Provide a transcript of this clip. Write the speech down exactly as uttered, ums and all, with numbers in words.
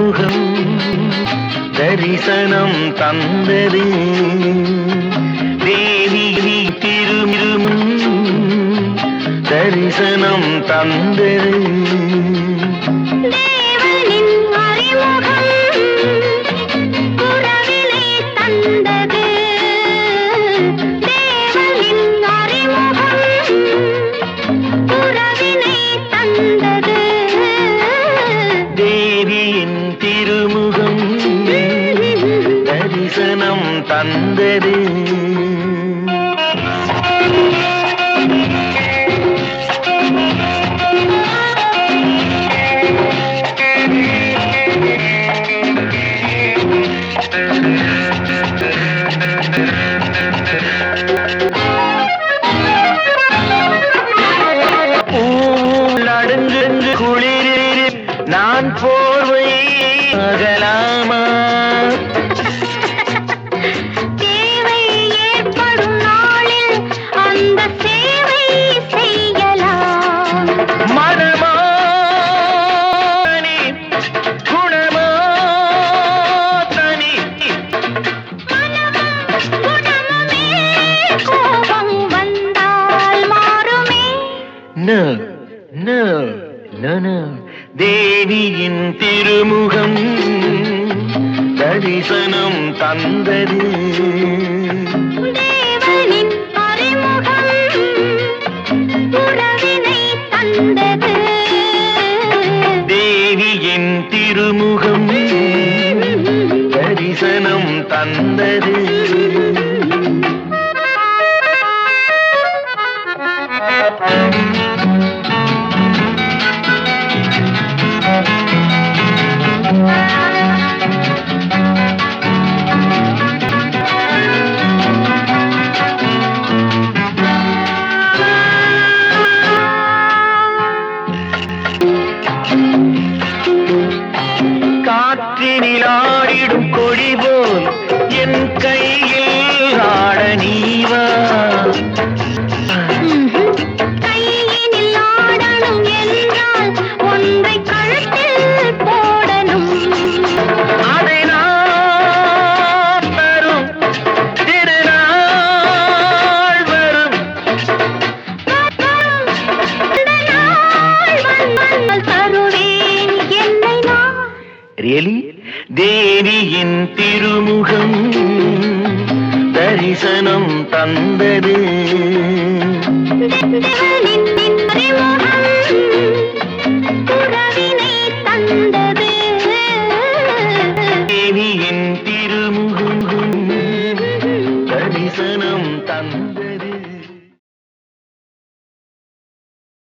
திருமுகம் தரிசனம் தந்தது தேவி திருமுகம் தரிசனம் தந்தது தரிசனம் தந்தது பூங்குழங்கு குளிரில் நான் போர்வை அகலாமா No, no, no, no. தேவியின் திருமுகம் தரிசனம் தந்தது தேவனின் அறிமுகம் உறவினை தந்தது தேவியின் திருமுகம் தரிசனம் தந்தது காற்றினில் ஆடிடும் கொடி போல் என் கையில் ஆட நீவா கையினில் ஆடணும் என்றால் ஒன்றை கழுத்தில் போடணும் அதை நான் தரும் திருநாள் வரும் தருவேன் என்னை நான் ரியலி தேவியின் திருமுகம் தரிசனம் தந்தது